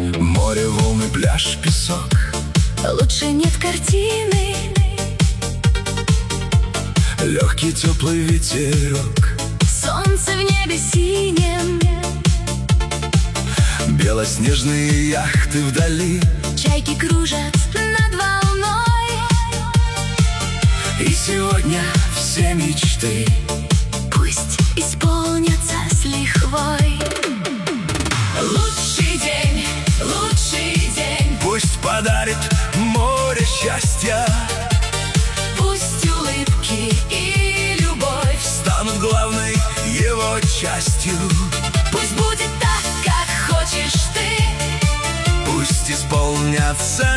Море, волны, пляж, песок. Лучше нет картины. Легкий теплый ветерок. Солнце в небе синем. Белоснежные яхты вдали. Чайки кружат над волной. И сегодня все мечты Пусть исполнятся с лихвой. Лучший день, лучший день. пусть подарит море счастья. Пусть улыбки и любовь Станут главной его частью. Пусть будет так, как хочешь ты. Пусть исполнятся